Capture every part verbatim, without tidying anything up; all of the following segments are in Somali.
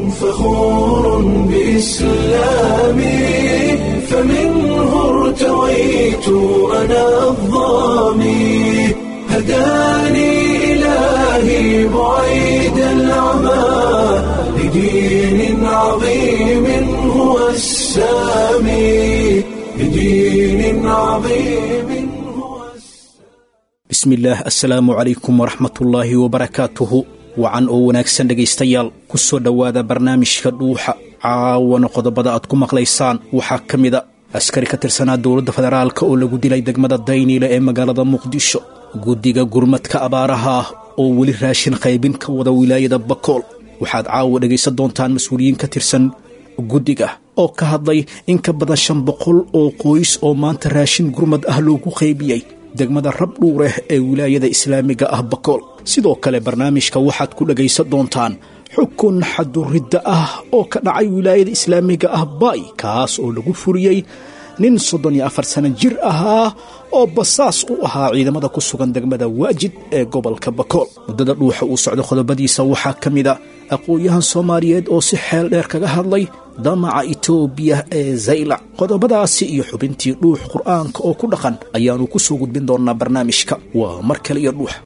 فخور بإسلامي فمنه ارتويت أنا الضامي هداني إلهي بعيد العمى لدين عظيم هو السامي لدين عظيم هو السامي بسم الله السلام عليكم ورحمة الله وبركاته wacan oo wanaagsan dhegaystayaal ku soo dhowaada barnaamijka dhuuxa caawana qodobada aad ku maqlaysaan waxaa ka mida askari ka tirsanaa dowladda federaalka oo lagu dilay degmada dayniile ee magaalada muqdisho guddiga gurmadka abaaraha ah oo weli raashin qaybin ka wada wilaayada bakool waxaad caawa dhegaysan doontaan mas-uuliyiin ka tirsan guddiga oo ka hadlay in ka badan shan boqol oo qoys oo maanta raashin gurmad ah loogu qaybiyey degmada rabdhuureh ee wilaayada islaamiga ah bakool sidoo kale barnaamijka waxaad ku dhagaysan doontaan xukun xaduridda ah oo ka dhacay wilaayada islaamiga ah baay kaas oo lagu furiyey nin soddon iyo afar sano jir ahaa oo basaas u ahaa ciidamada ku sugan degmada waajid ee gobolka bakool muddada dhuuxa uu socdo qodobadiisa waxaa ka mida aqoon-yahan soomaaliyeed oo si xeel dheer kaga hadlay damaca itoobiya ee zaylac qodobadaasi iyo xubintii dhuux qur'aanka oo ku dhaqan ayaanu ku soo gudbin doonnaa barnaamijka waa mar kale iyo dhuux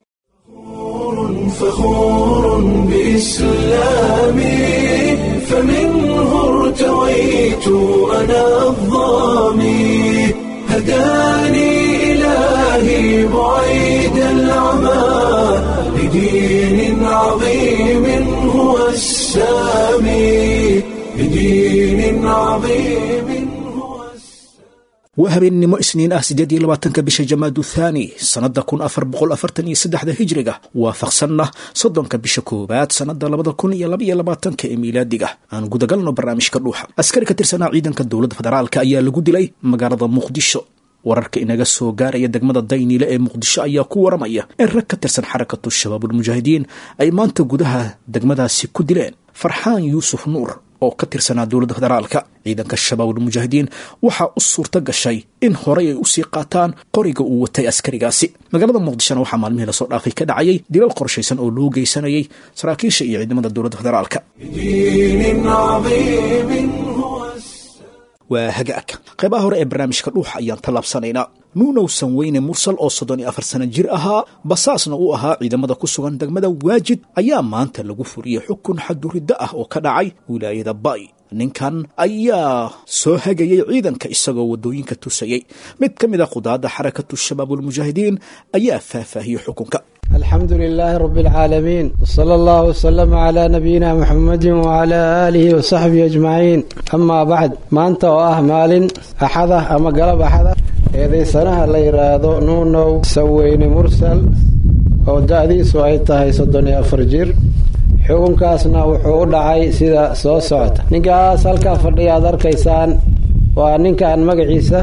فخور بإسلامي فمنه ارتويت أنا الضامي هداني إلهي بعيد العمى لدين عظيم هو السامي لدين عظيم waa habeennimo isniin ah siddeed iyo labaatanka bisha jamaadu thaani sannadda kun afar boqol afartan iyo saddexda hijriga waafaqsanna soddonka bisha koowaad sannadda labada kun iyo labaiyo labaatanka ee miilaadiga aan gudagalno barnaamijka dhuuxa askari ka tirsanaa ciidanka dowladda federaalka ayaa lagu dilay magaalada muqdisho wararka inaga soo gaaraya degmada dayniile ee muqdisho ayaa ku waramaya in rag ka tirsan xarakatu shabaabulmujaahidiin ay maanta gudaha degmadaasi ku dileen farxaan yuusuf nuur oo ka tirsanaa dowladda federaalka ciidanka shabaabulmujaahidiin waxaa u suurta gashay in horey ay usii qaataan qoriga uu watay askarigaasi magaalada muqdishona waxaa maalmihii lasoo dhaafay ka dhacayay dilal qorshaysan oo loo geysanayay saraakiisha iyo ciidamada dowladda federaalka waa hagaagka qaybaha hore ee barnaamijka dhuuxa ayaan tallaabsanaynaa nuunow sanweyne mursal oo soddon iyo afar sano jir ahaa basaasna uu ahaa ciidamada ku sugan degmada waajid ayaa maanta lagu furiyey xukun xaduridda ah oo ka dhacay wilaayada baay ninkan ayaa soo hagayey ciidanka isagoo waddooyinka tusayey mid ka mid a qudaadda xarakatu shabaabulmujaahidiin ayaa faahfaahiyey xukunka alxamdu lilaahi rabi alcaalamiin wsala allahu wasalama calaa nabiyina muxamedin wacalaa aalihi wasaxbihi ajmaciin amaa bacd maanta oo ah maalin axada ama galab axada eedaysanaha la yidhaahdo nuunow sanweyne mursal oo da-diisu ay tahay soddon iyo afar jir xukunkaasna wuxuu u dhacay sida soo socota ninkaas halkaa fadhiya aad arkaysaan waa ninkaan magaciisa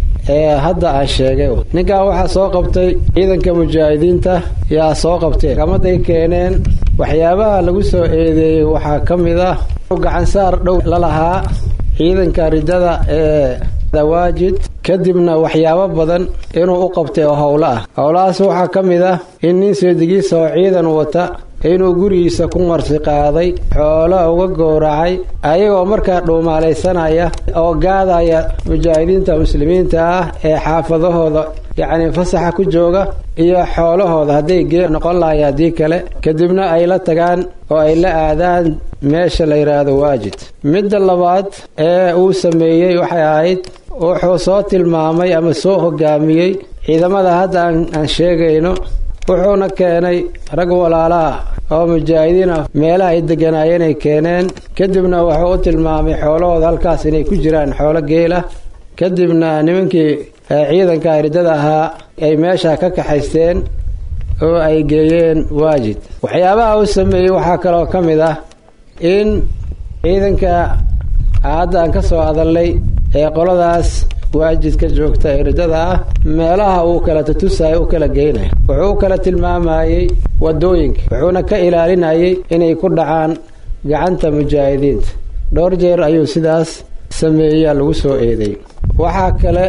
ee hadda aan sheegay ninkan waxaa soo qabtay ciidanka mujaahidiinta yaa soo qabteen kamaday keeneen waxyaabaha lagu soo eedeeyey waxaa ka mid ah gacansaar dhow la lahaa ciidanka ridada ee dawaajid kadibna waxyaabo badan inuu u qabtay oo howlo ah howlahaas waxaa ka mid ah in nin seedigiisa oo ciidan wata inuu gurigiisa ku marsi qaaday xoolo uga gowracay ayagoo markaa dhuumaalaysanaya oo gaadaya mujaahidiinta muslimiinta ah ee xaafadahooda yacni fasaxa ku jooga iyo xoolahooda hadday gee noqon lahay haddii kale kadibna ay la tagaan oo ay la aadaan meesha la yidhaahdo waajid midda labaad ee uu sameeyey waxay ahayd wuxuu soo tilmaamay ama soo hogaamiyey ciidamada hadda aan sheegayno wuxuuna keenay rag walaalaha oo mujaahidiin ah meelaha ay deganaayeen ay keeneen kadibna wuxuu u tilmaamay xoolahooda halkaas inay ku jiraan xoolo geela kadibna nimankii ciidanka ridada ahaa ay meesha ka kaxaysteen oo ay geeyeen waajid waxyaabaha uu sameeyey waxaa kaloo ka mid ah in ciidanka hadda aan ka soo hadalnay ee qoladaas waajidka joogta ee ridada ah meelaha uu kala tutusaayo u kala geynaya wuxuu u kala tilmaamayey wadooyinka wuxuuna ka ilaalinayay inay ku dhacaan gacanta mujaahidiinta dhowr jeer ayuu sidaas sameeyaa lagu soo eedeeyey waxaa kale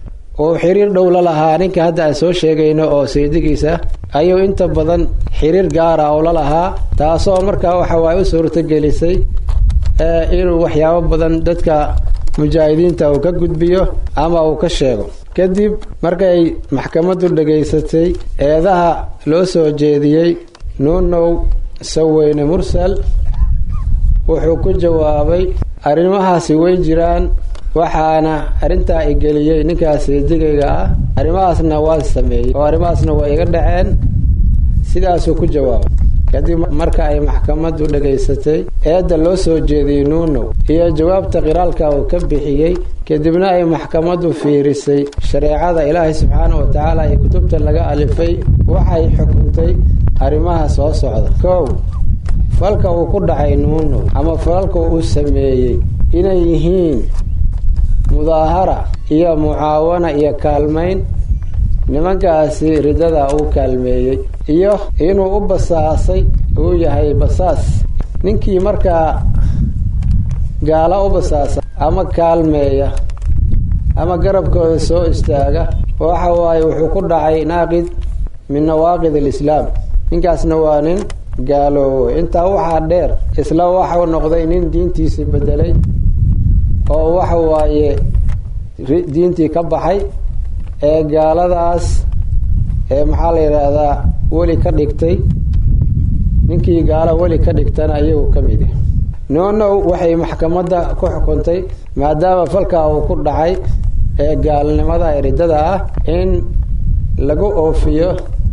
oo xiriir dhow la lahaa ninka hadda aan soo sheegayno oo saydigiisa ayuu inta badan xiriir gaara oo la lahaa taasoo markaa waxa waay u suurtagelisay inuu waxyaabo badan dadka mujaahidiinta uu ka gudbiyo ama uu ka sheego. kadib markay maxkamaddu dhegaysatay eedaha loo soo jeediyey nuunow saweyne mursal wuxuu ku jawaabay arrimahaasi way jiraan, waxaana arrintaa igeliyey ninkaas digayga ah, arrimahaasna waan sameeyey oo arrimahaasna waa iga dhaceen, sidaasuu ku jawaabay. kadib marka ay maxkamaddu dhegaysatay eedda loo soo jeediyey nuunow iyo jawaabta qiraalka uu ka bixiyey, kadibna ay maxkamaddu fiirisay shareecada ilaahay subxaana wa tacaala iyo kutubta laga alifay, waxay xukuntay arrimaha soo socda. kow, falka uu ku dhacay nuunow ama falalka uu sameeyey inay yihiin mudaahara iyo mucaawana iyo kaalmayn nimankaasi ridada uu kaalmeeyey, iyo inuu u basaasay uu yahay basaas. ninkii markaa gaala u basaasa ama kaalmeeya ama garabkooda soo istaaga waxa waaye wuxuu ku dhacay naaqid min nawaaqid alislaam, ninkaasna waa nin gaaloobo. intaa waxaa dheer isla waxau noqday nin diintiisii bedelay oo waxa waaye diintii ka baxay ee gaaladaas ee maxaa la yidhaahdaa weli ka dhigtay. ninkii gaalo weli ka dhigtana iyagu ka mid ah. nuunow waxay maxkamadda ku xukuntay maadaama falkaa uu ku dhacay ee gaalnimada ee riddada ah in lagu oofiyo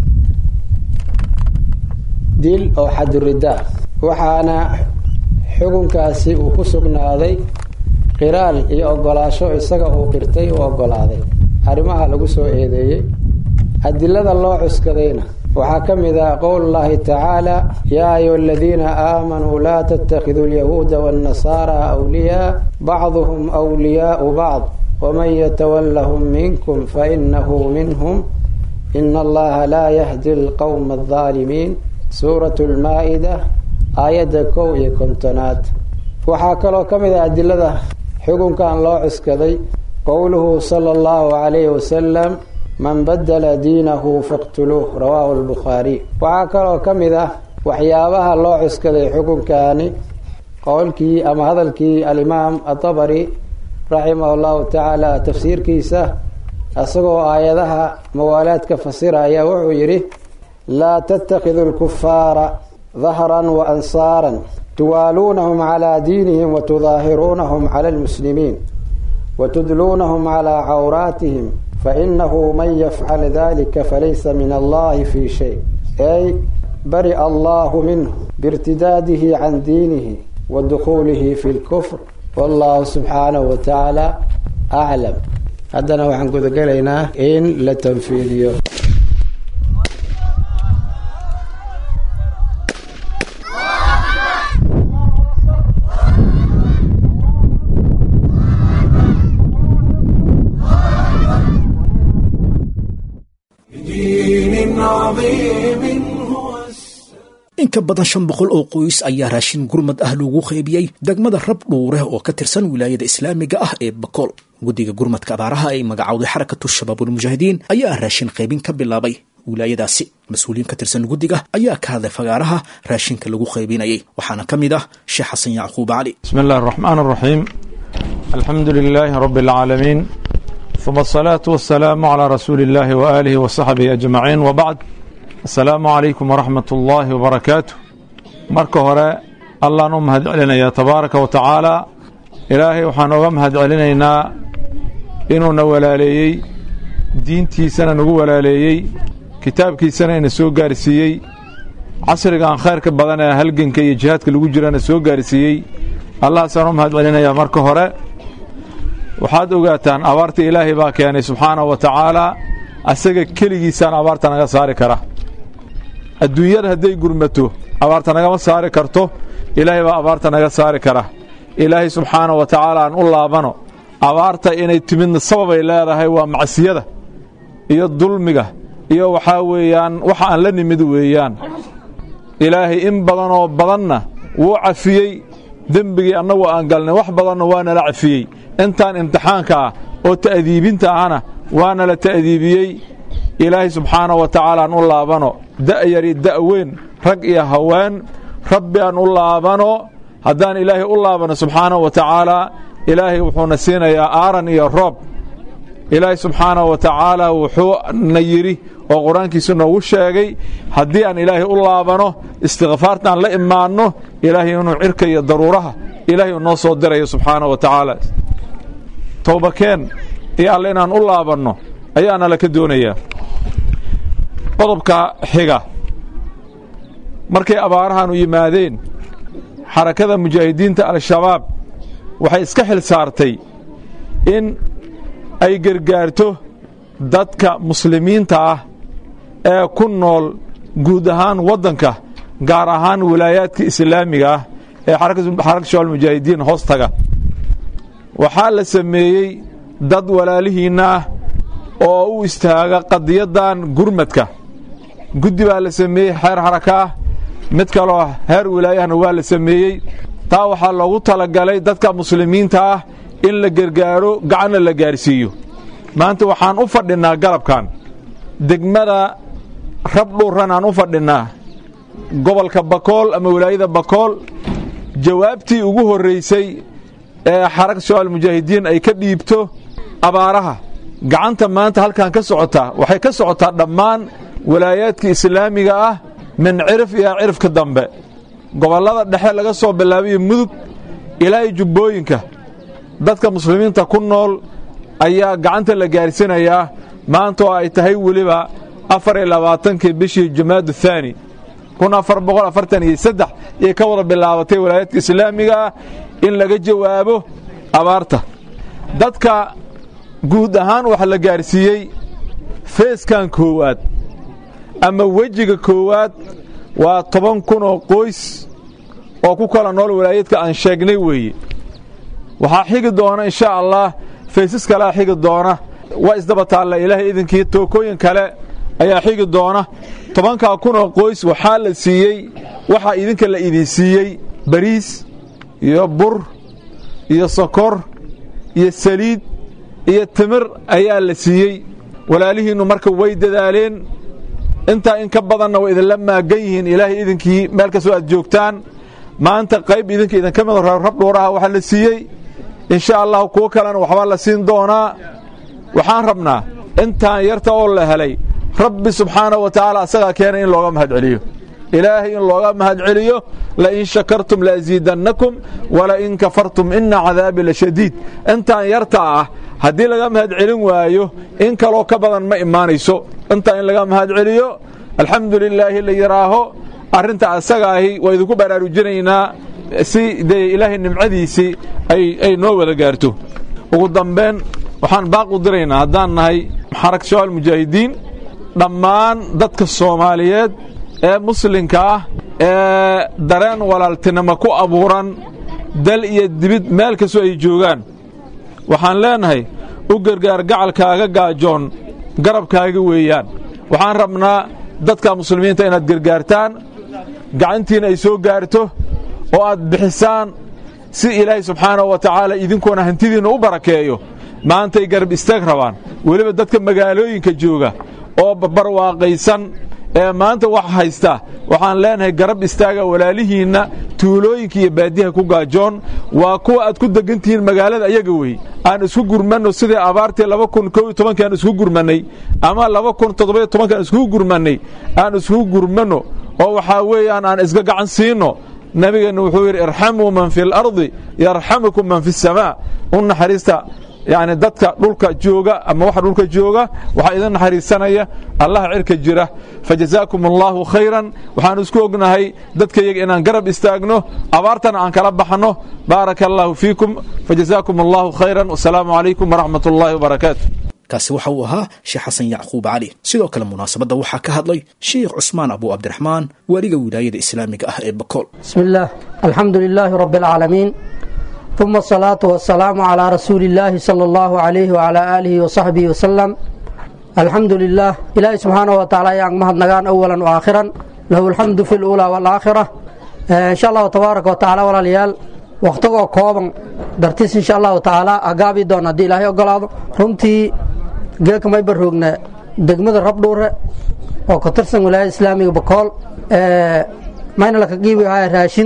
dil oo xaduridda, waxaana xukunkaasi uu ku sugnaaday qiraal iyo ogolaasho isaga uu qirtay u ogolaaday arrimaha lagu soo eedeeyey. adilada loo cuskadayna waxaa ka mid ah qowlullaahi tacaala yaa ayuha aladiina aamanuu laa tattakhiduu alyahuuda waannasaara awliyaa bacduhum wliyaau bacd waman yatawallahum minkum fainahu minhum ina allaha laa yahdi alqowma aldaalimiin. suuratu lmaa-ida aayadda kow iyo kontonaad. waxaa kaloo ka mid ah adilada xukunkan loo cuskaday qowluhu sala allahu calayhi wasalam man badala diinahu faqtuluuh rawaahu albukhaari. waxaa kaloo ka mid ah waxyaabaha loo cuskaday xukunkaani qowlkii ama hadalkii alimaam atabari raximahu llahu tacaala tafsiirkiisa, isagoo aayadaha mawaalaadka fasiraya wuxuu yidhi laa tattakidu lkufaara dahran wa ansaaran tuwaaluunahum calaa diinihim watudaahiruunahum cala almuslimiin watudluunahum calaa cawraatihim fainahu man yafcal dalika falaysa min allahi fii shay ay bari'a allahu minhu biirtidaadihi can diinihi wa dukhuulihi fi lkufr wallahu subxaanahu wa tacaala aclam. haddana waxaan gudagelaynaa in la tanfiidiyo. in ka badan shan boqol oo qoys ayaa raashin gurmad ah loogu qaybiyey degmada rabdhuure oo ka tirsan wilaayada islaamiga ah ee bakool. guddiga gurmadka abaaraha ay magacowday xarakatu shabaabulmujaahidiin ayaa raashin qaybin ka bilaabay wilaayadaasi. mas-uuliyiin ka tirsan guddiga ayaa ka hadlay fagaaraha raashinka lagu qaybinayay, waxaana ka mid ah sheekh xasan yacquub cali. bismi illahi araxmaan araxiim alxamdu lilaahi rabbi alcaalamiin uma asalaatu wasalaamu calaa rasuuli illaahi wa aalihi wa saxbihi ajmaciin wabacd. asalaamu calaykum waraxmat ullaahi wabarakaatu. marka hore allaan u mahad celinayaa tabaaraka wa tacaala. ilaahay waxaan oga mahad celinaynaa inuuna walaaleeyey, diintiisana nagu walaaleeyey, kitaabkiisana ina soo gaarsiiyey, casrigaan khayrka badan ee halganka iyo jihaadka lagu jirana soo gaarsiiyey. allahaasaan u mahad celinayaa. marka hore waxaad ogaataan abaarta ilaahay baa keenay subxaanahu wa tacaalaa, asaga keligiisaan abaarta naga saari kara. adduunyada hadday gurmato abaarta nagama saari karto, ilaahay baa abaarta naga saari kara. ilaahay subxaanahu wa tacaala aan u laabano. abaarta inay timidna sababay leedahay waa macsiyada iyo dulmiga iyo waxaa weeyaan waxa aan la nimid weeyaan. ilaahay in badanoo badanna wuu cafiyey dembigii annagu aan galnay, wax badanna waana la cafiyey. intaan imtixaanka ah oo ta'diibinta ahna waana la ta'diibiyey. ilaahay subxaanahu wa tacaala aan u laabano, da'yari da'weyn, rag iyo haween, rabbi aan u laabano. haddaan ilaahay u laabano subxaanahu wa tacaalaa ilaahay wuxuuna siinayaa aaran iyo roob. ilaahay subxaanahu wa tacaala wuxuuna yidhi oo qur-aankiisu noogu sheegay haddii aan ilaahay u laabano istikfaartaan la imaanno ilaahay inuu cirka iyo daruuraha ilaahay noo soo dirayo subxaanahu wa tacaala. towbakeen iyo alle inaan u laabanno ayaana la ka doonayaa. qodobka xiga, markay abaarahan u yimaadeen xarakada mujaahidiinta al-shabaab waxay iska xil saartay in ay gargaarto dadka muslimiinta ah ee ku nool guud ahaan waddanka, gaar ahaan wilaayaadka islaamiga ah ee xarakada shabaab mujaahidiin hoos taga. waxaa la sameeyey dad walaalihiinna ah oo u istaaga qadiyaddan gurmadka. guddi baa la sameeyey xeer xaraka ah, mid kaloo heer wilaayahana waa la sameeyey. taa waxaa loogu talagalay dadka muslimiinta ah in la gargaaro, gacanna la gaarsiiyo. maanta waxaan u fadhinnaa galabkan degmada rabdhuuran aan u fadhinnaa gobolka bakool ama wilaayada bakool. jawaabtii ugu horraysay ee xarakada shabaab mujaahidiin ay ka dhiibto abaaraha, gacanta maanta halkan ka socotaa waxay ka socotaa dhammaan walaayaadka islaamiga ah min cirif iyo cirifka dambe, gobollada dhexe laga soo bilaabayo mudug ilaa iyo jubbooyinka. dadka muslimiinta ku nool ayaa gacanta la gaarsiinayaa maanta oo ay tahay weliba afar iyo labaatankii bishii jamaadu thaani kun afar boqol afartan iyo saddex ayay ka wada bilaabatay walaayaadka islaamiga ah in laga jawaabo abaarta. dadka guud ahaan waxa la gaarsiiyey feeskan koowaad ama wejiga koowaad waa toban kun oo qoys oo ku kala nool walaayaedka aan sheegnay weeye. waxaa xigi doona insha allah faysas kalea xigi doona, waa isdaba taalla ilaahay idinkii tookooyin kale ayaa xigi doona. tobankaa kun oo qoys waxaa la siiyey, waxaa idinka la idin siiyey bariis iyo bur iyo sokor iyo saliid iyo timir ayaa la siiyey. walaalihiinnu marka way dadaaleen, intaa in ka badanna way idinla maagan yihiin ilaahay idinkii meel kastoo aad joogtaan. maanta qayb idinka idinka mid rabdhuuraha waxaa la siiyey, insha allahu kuwo kalena waxbaa la siin doonaa. waxaan rabnaa intaan yarta oo la helay rabbi subxaanahu wa tacaala asagaa keenay in looga mahad celiyo. ilaahay in looga mahad celiyo, lain shakartum laaziidannakum walain kafartum ina cadaabi la shadiid. intaan yarta ah haddii laga mahad celin waayo in kaloo ka badan ma imaanayso. intaa in laga mahad celiyo, alxamdu lilaahi la yidhaaho, arrinta asaga ahi waa idinku baraarujinaynaa si dee ilaahay nimcadiisii ay noo wada gaarto. ugu dambayn waxaan baaq u diraynaa haddaan nahay xarakada shabaab mujaahidiin dhammaan dadka soomaaliyeed ee muslimka ah ee dareen walaaltinimo ku abuuran dal iyo dibid meel kastoo ay joogaan. waxaan leenahay u gargaar gacalkaaga gaajoon garabkaaga weeyaan. waxaan rabnaa dadka muslimiinta inaad gargaartaan, gacantiina ay soo gaarto oo aad bixisaan si ilaahay subxaanahu wa tacaala idinkoona hantidiinna u barakeeyo. maantay garab istaag rabaan weliba dadka magaalooyinka jooga oo barwaaqaysan ee maanta wax haysta. waxaan leenahay garab istaaga walaalihiinna tuulooyinka iyo baadiyaha ku gaajoon. waa kuwa aad ku degantihiin magaalada ayaga wey. aan isku gurmanno sidii abaartii laba kun kow iyo tobankii aan isku gurmannay ama laba kun toddoba iyo tobankii aan iskugu gurmannay aan iskugu gurmanno oo waxaa weeyaan aan isga gacan siinno. nabigeenna wuxuu yidhi irxamuu man fi اlardi yarxamukum man fi الsamaa. u naxariista yacni dadka dhulka jooga ama waxa dhulka jooga waxaa idin naxariisanaya allaha cirka jira. fajazaakum allahu khayran. waxaanu isku ognahay dadkayaga inaan garab istaagno, abaartana aan kala baxno. baaraka allahu fiikum, fajazaakum allahu khayran. wasalaamu calaykum waraxmat ullaahi wabarakaatu. kaasi waxa uu ahaa sheekh xasan yacquub cali. sidoo kale munaasabadda waxaa ka hadlay sheekh cusmaan abu cabdiraxmaan, waaliga wilaayada islaamiga ah ee bakool. bismi illaah, alxamdu lilaahi rabbi alcaalamiin, uma asalaatu wasalaamu calaa rasuuli illaahi sala allahu calayhi wacalaa aalihi wasaxbihi wasalam. alxamdu lilaah, ilaahi subxaanahu wa tacaala ayaan mahadnagaan awalan wa aakhiran, lahu alxamdu fi luulaa waalaakhira. insha allahu tabaaraka wa tacaala walaalayaal, wakhtigoo kooban dartiis insha allahu tacaala agaabi doon haddii ilaahay ogolaado. runtii geelka may barroogna degmada rabdhuure oo ka tirsan wilaayada islaamiga bakool, mayna laka qiibi haya raashin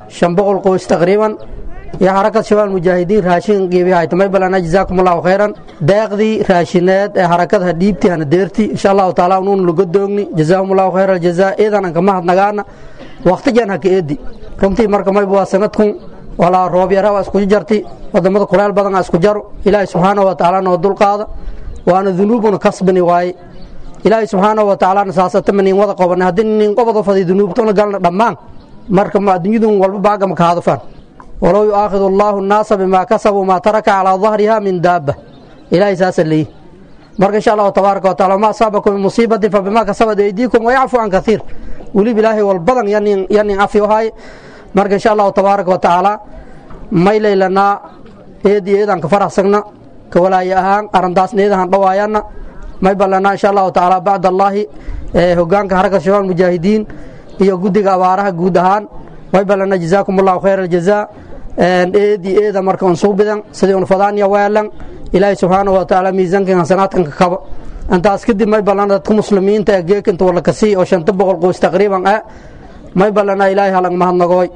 shan boqol qoys taqriiban iyo xarakad shabaab mujaahidiin raashin qiibihay tamay balana jazaakumullahu khayran deeqdii raashineed ee xarakada dhiibti hana deerti insha Allah taala uun lagu doogni jazakumullahu khayral jazaa idan ka mahadnagaana waqtigan haka eedi runtii marka may baa sanadkun wala roob yara waa isku jarti wadamada kuleel badan isku jaro ilaahay subhanahu wa ta'ala noo dul qaada waana dunuubuna kasbani waay ilaahay subhanahu wa ta'ala nasaasata min wada qaban hadin nin qobada fadhi dunuubtuna galna dhamaan marka ma adduunyadu walba baaga ma ka hadafan ولو يؤاخذ الله الناس بما كسبوا ما ترك على ظهرها من دابة إلهي ساس اللي مرك إن شاء الله تبارك وتعالى ما أصابكم من مصيبة فبما كسبت أيديكم ويعفو عن كثير ولي بالله والبدن يعني يعني عفو هاي مرك إن شاء الله تبارك وتعالى ما إلي لنا إيدي إيدان كفرح سقنا كولا يهان أرنداس نيدان روايانا ما يبلنا إن شاء الله تعالى بعد الله هجان كحركة شباب المجاهدين هي جودي كوارها جودهان ما يبلنا جزاكم الله خير الجزاء eedi eeda marka on soo bidan sidii on fadaaniya weelan ilaahay subhanahu wa ta'ala miisaanka sanadkan ka kaba antaas kadib may balana dadka muslimiinta ee geekinta wala kasi oo shan boqol qoys taqriiban ah may balana ilaahay halang mahadnagoy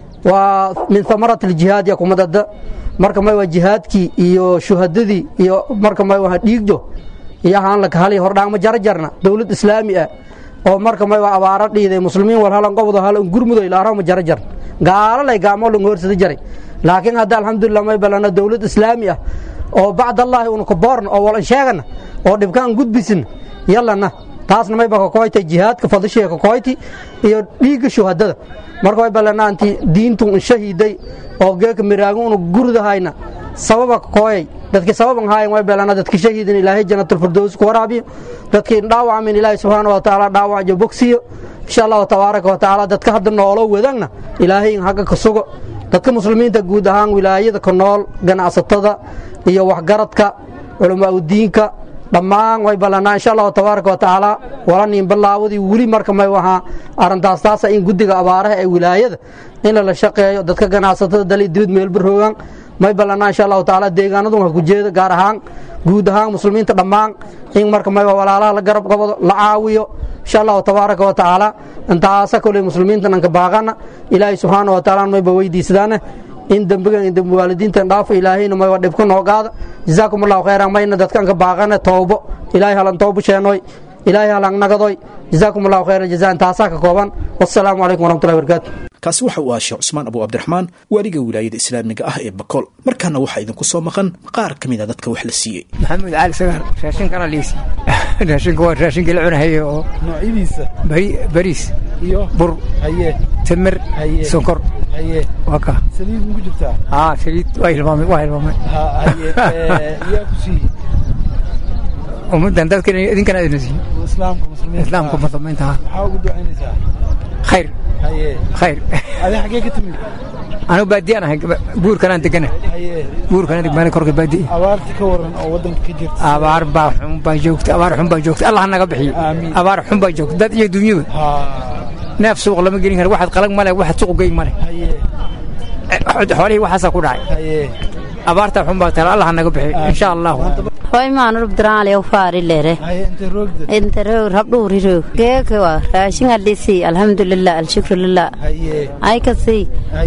waa min thamarat al-jihad ya kumadada marka may waa jihadki iyo shuhadadii iyo marka may waa dhiigjo iyo haan la kali hordhaan ma jarjarna dawlad islaami ah oo marka may waa abaara dhiiday muslimiin wal halan qobdo halan gurmudo ilaa raama jarjar gaala lay gaamo lu horsada jaray laakiin hadda alxamdulillah may balana dawlad islaami ah oo bacd allah uu ku boorn oo wal sheegana oo dhibkaan gudbisin yallana taasna may baka kooytay jihadka fadishiga ka kooyti iyo dhiiga shuhadada marka way balana anti diintu shahiiday oo geeka miraago uu gurdahayna sababa kooyay dadkii sababan haayeen way balana dadkii shahiidin ilaahay jannatul firdaws ku waraabiyo dadkii dhaawacmin ilaahay subhanahu wa ta'ala dhaawac bogsiyo insha Allah tabaaraka wa ta'ala dadka hadda noolo wadagna ilaahay in haga ka sugo dadka muslimiinta guud ahaan wilaayada ka nool ganacsatada iyo waxgaradka culamaa u diinka dhammaan way balana insha Allah tabaaraka wa ta'ala walanin bilaawadi wali marka may waxa arintaas taas in gudiga abaaraha ee wilaayada in la shaqeeyo dadka ganacsatada dalid meel baroogan may balana insha Allah ta'ala deegaanadu waxa ku jeeda gaar ahaan guud ahaan muslimiinta dhammaan in marka may walaalaha la garab qabado la caawiyo insha Allah tabaaraka wa ta'ala intaas kale muslimiinta nanka baaqana ilaahay subhanahu wa ta'ala may weydiisadaana in dambiga in dambi waalidiinta dhaaf ilaahayna may wadib ku noogaada jazaakumullahu khayran mayna dadkan ka baaqana tawbo ilaahay halan tawbo sheenoy ilaahay halan nagadoy jazaakumullahu khayran jazaan taasa ka kooban wassalaamu alaykum warahmatullahi wabarakatuh kaasi waxa uu ahaa sheekh Usmaan Abu Abdurrahmaan waliga wilaayada islaamiga ah ee Bakool markaana waxa idinku soo maqan qaar kamid ah dadka wax la siiyay maxamed ali sagar raashin kana liisi raashin waa raashin kala cunahayo oo noocyadiisa bari baris iyo bur haye tamar haye sonkor haye waka saliid ugu jirtaa ah saliid waa ilmaamay waa ilmaamay ha haye yaa ku siiyay ummadan dadka idinkana idinsi islaamka muslimiin islaamka muslimiinta waxa ugu ducaynaysaa خير خير هذا حقيقة تمي أنا بدي أنا بور كان عندك أنا بور كان عندك مالك كرك بدي أبارك كورن أو ودن كجير أبار بحم بجوكت أبار حم بجوكت الله أنا قبحي أبار حم بجوكت ده يدنيو نفس سوق لما جينا واحد قلق ماله واحد سوق جاي ماله حوالي واحد سكون عاي أبارت حم بجوكت الله أنا قبحي إن شاء الله هاي ما نرب درالي وفاري لره أنت روك أنت روك رب دوري روك كيف هو راشين الليسي الحمد لله الشكر لله أي كسي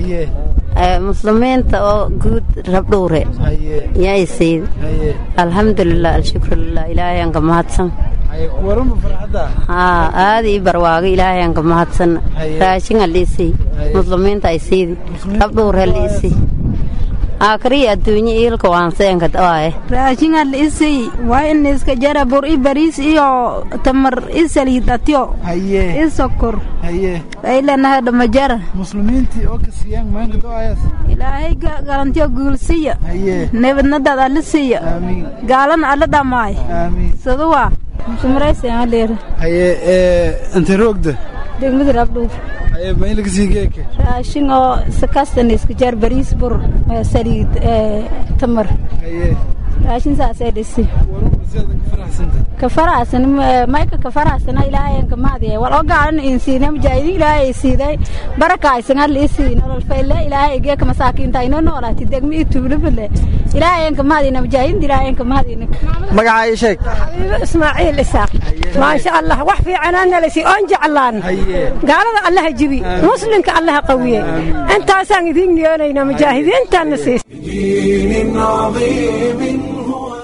مسلمين تو جود رب دوري يا يسير الحمد لله الشكر لله إلهي أنك مهتم ورم فرحدا آه هذه برواقي إلهي أنك مهتم راشين الليسي مسلمين تايسير رب دوري الليسي آخری الدنيا إلك وانسين كتاعه. راشين الإسي وين إسك جرا بور إبريس إيو تمر إسلي تاتيو. هيه. إسكر. هيه. إلا نهاد مجرا. مسلمين تي أوكسيان ما كتاعه. إلهي قالنتيو قولسية. هيه. نبنا دا دالسية. آمين. قالن على دماي. آمين. سدوا. مسمريس يا لير. هيه أنت روكده. دعمي درابلو. هيه ما يلك زيجك. راشين أو سكاستن إسك جرا بريس بور سريد تمر. هيه. راشين ساسة دسي. كفراسن مايك كفراسن إلهي إنك ما دي والأوجع إن إنسان مجاهدين إلهي يسيدي بركة إنسان اللي يسين والفيلا إلهي يجيك مساكين تاينون ولا تدق مي تبلي بالله إلهي إنك ما دي مجاهدين إلهي إنك ما دي مقعي شيء إسماعيل إسحاق ما شاء الله وحفي عنانا لسي أنجع الله قال الله جبي مسلمك الله قوي أنت أسان دين يونينا مجاهدين أنت نسيس دين عظيم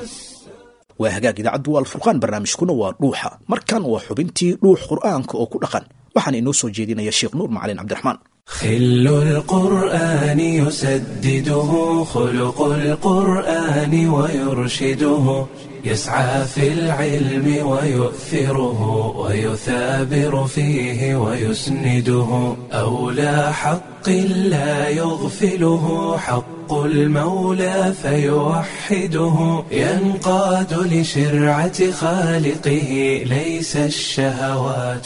waa hagaag idaacaddu waa alfurqaan barnaamijkuna waa dhuuxa markan waa xubintii dhuux qur'aanka oo ku dhaqan waxaan inoo soo jeedinaya sheekh nuur macalin cabdiraxmaan خل القرآن يسدده خلق القرآن ويرشده يسعى في العلم ويؤثره ويثابر فيه ويسنده أولى حق لا يغفله حق المولى فيوحده ينقاد لشرعة خالقه ليس الشهوات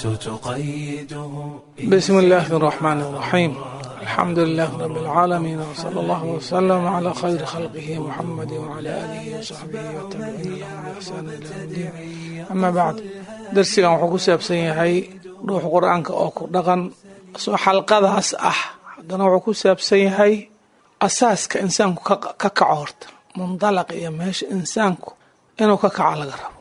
تقيده. بسم الله الرحمن الرحيم الحمد لله رب العالمين وصلى الله وسلم على خير خلقه محمد وعلى آله وصحبه والتابعين لهم بإحسان إلى يوم الدين. أما بعد درسنا wuxuu ku saabsan yahay ruux quraanka oo ku dhaqan soo xalqadaas ah hadana wuxuu ku saabsan yahay asaaska insaanku ka kaco horta mundalaq iyo meesha insaanku inuu ka kaco laga rabo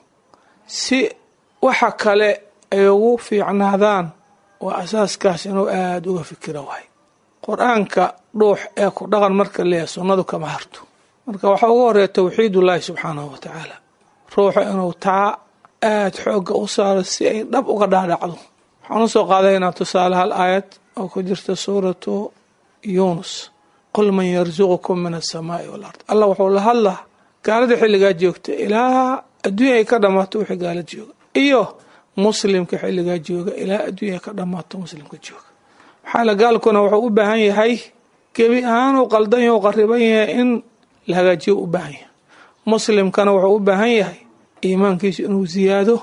si waxa kale ay ugu fiicnaadaan waa asaaskaas inuu aad uga fikiro waay quraanka ruux ee ku dhaqan marka leeyahay sunnadu kama harto marka waxa ugu horeeya tawxiidullaahi subxaanahu wa tacaala ruuxa inuu taa aad xooga u saaro si ay dhab uga dhaadhacdo waxaan usoo qaadaynaa tusaale hal aayad oo ku jirta suuratu yuunus qul man yarzuqukum min asamaai walard allah wuxuu la hadlaa gaalada xilligaa joogta ilaa adduunya ay ka dhammaato wixii gaala jooga iyo muslimka xilligaa jooga ilaa adduunya ka dhammaato muslimka jooga waxaa la gaalkuna wuxuu u baahan yahay gebi ahaan uu qaldan yahay u qariban yahay in la hagaajiyo u baahan yahay muslimkana wuxuu u baahan yahay iimaankiisu inuu ziyaado